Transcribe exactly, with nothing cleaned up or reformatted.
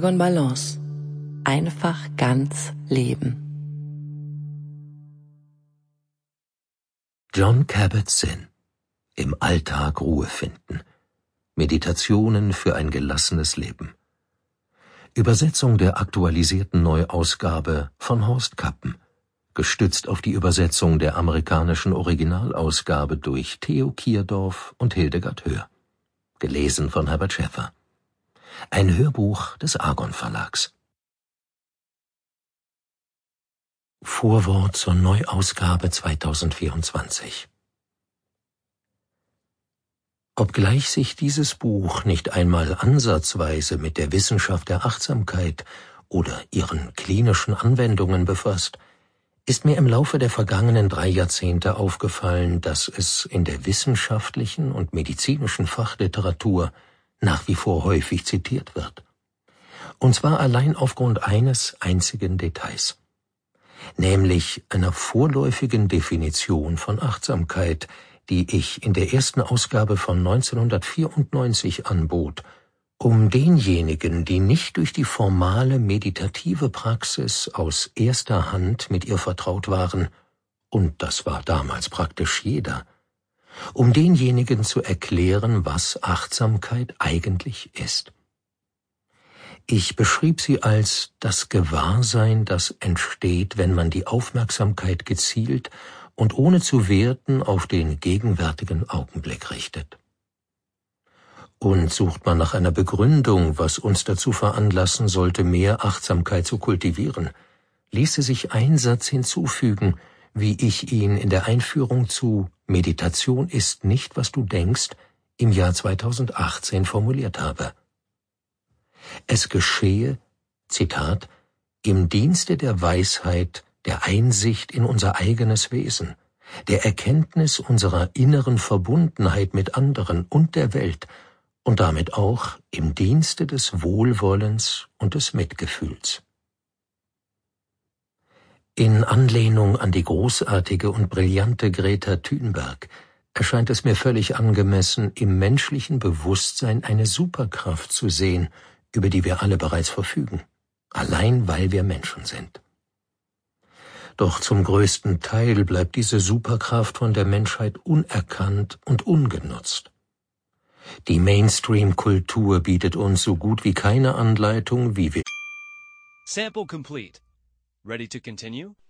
Argon Balance. Einfach ganz leben. Jon Kabat-Zinn. Im Alltag Ruhe finden. Meditationen für ein gelassenes Leben. Übersetzung der aktualisierten Neuausgabe von Horst Kappen, gestützt auf die Übersetzung der amerikanischen Originalausgabe durch Theo Kierdorf und Hildegard Höhr. Gelesen von Herbert Schäffer. Ein Hörbuch des Argon Verlags. Vorwort zur Neuausgabe zweitausendvierundzwanzig. Obgleich sich dieses Buch nicht einmal ansatzweise mit der Wissenschaft der Achtsamkeit oder ihren klinischen Anwendungen befasst, ist mir im Laufe der vergangenen drei Jahrzehnte aufgefallen, dass es in der wissenschaftlichen und medizinischen Fachliteratur nach wie vor häufig zitiert wird. Und zwar allein aufgrund eines einzigen Details, nämlich einer vorläufigen Definition von Achtsamkeit, die ich in der ersten Ausgabe von neunzehnhundertvierundneunzig anbot, um denjenigen, die nicht durch die formale meditative Praxis aus erster Hand mit ihr vertraut waren, und das war damals praktisch jeder, um denjenigen zu erklären, was Achtsamkeit eigentlich ist. Ich beschrieb sie als das Gewahrsein, das entsteht, wenn man die Aufmerksamkeit gezielt und ohne zu werten auf den gegenwärtigen Augenblick richtet. Und sucht man nach einer Begründung, was uns dazu veranlassen sollte, mehr Achtsamkeit zu kultivieren, ließe sich ein Satz hinzufügen, wie ich ihn in der Einführung zu Meditation ist nicht, was du denkst, im Jahr zweitausendachtzehn formuliert habe. Es geschehe, Zitat, im Dienste der Weisheit, der Einsicht in unser eigenes Wesen, der Erkenntnis unserer inneren Verbundenheit mit anderen und der Welt und damit auch im Dienste des Wohlwollens und des Mitgefühls. In Anlehnung an die großartige und brillante Greta Thunberg erscheint es mir völlig angemessen, im menschlichen Bewusstsein eine Superkraft zu sehen, über die wir alle bereits verfügen, allein weil wir Menschen sind. Doch zum größten Teil bleibt diese Superkraft von der Menschheit unerkannt und ungenutzt. Die Mainstream-Kultur bietet uns so gut wie keine Anleitung, wie wir Sample complete. Ready to continue?